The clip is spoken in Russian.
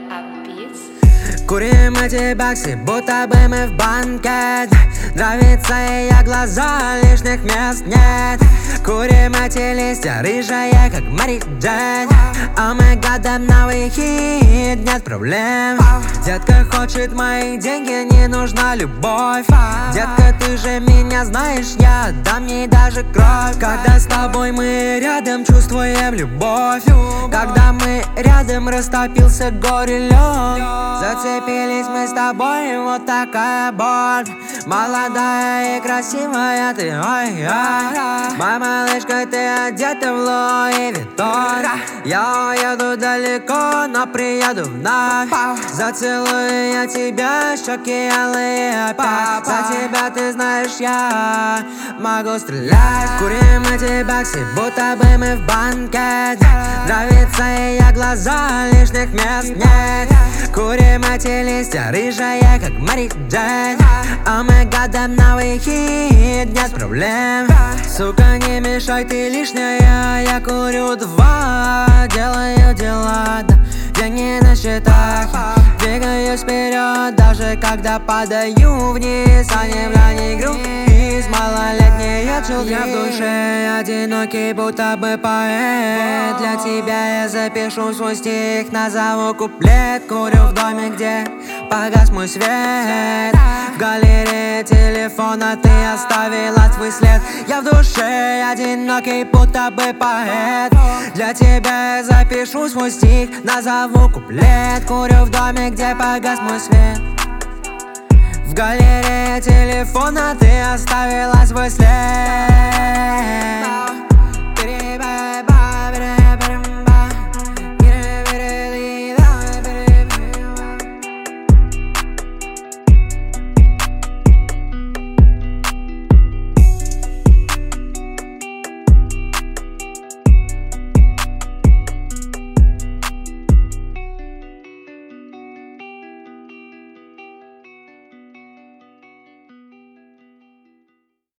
Курим эти баксы, будто бы мы в банке. Нравится ее глаза, лишних мест нет. Курим эти листья, рыжая, как Мэри Джейн. А мы гадаем на выход, нет проблем. Детка хочет мои деньги, не нужна любовь. Детка, ты же меня знаешь, я дам ей даже кровь. Когда с тобой мы рядом, чувствуем любовь. Когда мы рядом, растопился горе лед. Зацепились мы с тобой, вот такая боль. Молодая и красивая ты, ой-ой. Моя малышка, ты одета в Луи Виттон. Я уеду далеко, но приеду вновь. Зацелую я тебя, щеки алые опять. За тебя, ты знаешь, я могу стрелять. Курим эти баксы, будто бы мы в банке. Нравится ее глаза, лишних мест нет. Курим эти листья, рыжая, как Мэри Джейн. А мы гадаем на выход, нет проблем. Сука, не мешай, ты лишняя, я курю два. Делаю дела, да, деньги на счетах. Двигаюсь вперед, даже когда падаю вниз. А не в груз, малолетние чулки. Я в душе одинокий, будто бы поэт. Для тебя я запишу свой стих, назову куплет. Курю в доме, где погас мой свет. В галерее телефона ты оставила твой след. Я в душе одинокий, будто бы поэт. Для тебя я запишу свой стих, назову куплет. Курю в доме, где погас мой свет. В галерее телефона ты оставила свой след.